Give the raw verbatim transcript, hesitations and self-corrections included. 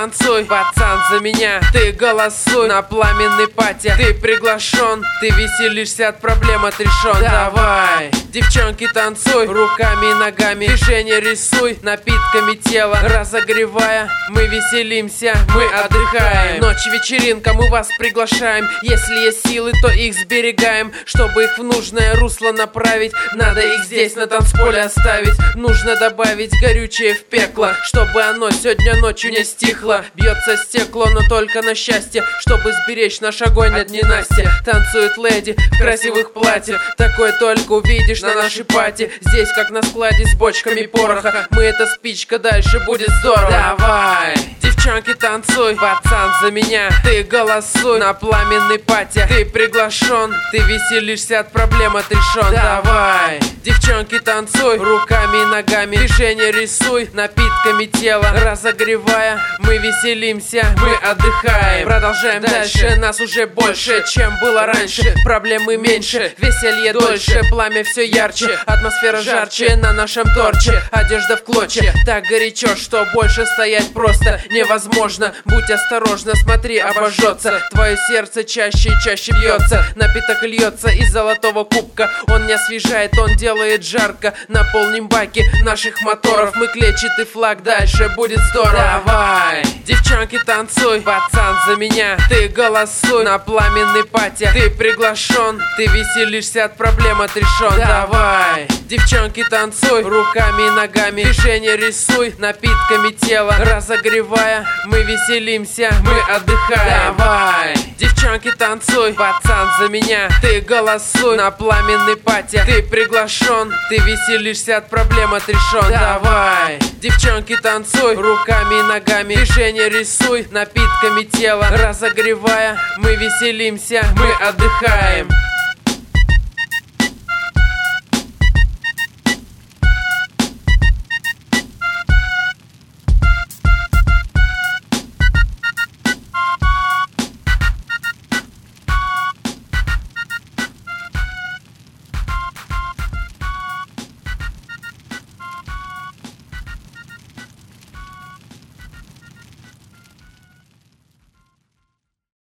танцуй, пацан, за меня ты голосуй. На пламенный пати ты приглашен, ты веселишься, от проблем отрешен. Давай, девчонки, танцуй, руками и ногами движения рисуй, напитками тело разогревая. Мы веселимся, мы отдыхаем. Ночь, вечеринка, мы вас приглашаем. Если есть силы, то их сберегаем. Чтобы их в нужное русло направить, надо их здесь на танцполе оставить. Нужно добавить горючее в пекло, чтобы оно сегодня ночью не стихло. Бьется стекло, но только на счастье, чтобы сберечь наш огонь от ненастья. Танцуют леди в красивых платьях, такое только увидишь на нашей пати. Здесь как на складе с бочками пороха, мы это спичка, дальше будет здорово. Давай, девчонки, танцуй, пацан, за меня ты голосуй. На пламенный пати ты приглашен, ты веселишься, от проблем отрешен. Давай, девчонки, танцуй, руками и ногами движения рисуй, напитками тело разогревая. Мы веселимся, мы отдыхаем. Продолжаем дальше, дальше. Нас уже больше, чем было раньше. Проблемы меньше, веселье дольше, пламя все ярче, атмосфера жарче на нашем торче. Одежда в клочья, так горячо, что больше стоять просто невозможно. Будь осторожна, смотри, обожжется. Твое сердце чаще и чаще бьется. Напиток льется из золотого кубка, он не освежает, он делает жарко. Наполним баки наших моторов, мы клетчатый флаг, дальше будет здорово. Давай, девчонки, танцуй, пацан, за меня ты голосуй. На пламенный пати ты приглашен, ты веселишься, от проблем отрешен. Давай, девчонки, танцуй, руками и ногами движения рисуй, напитками тело разогревая. Мы веселимся, мы отдыхаем. Давай, девчонки, танцуй, пацан, за меня ты голосуй. На пламенный пати ты приглашен, ты веселишься, от проблем отрешен. Давай, девчонки, танцуй, руками и ногами движения рисуй, напитками тело разогревая. Мы веселимся, мы отдыхаем.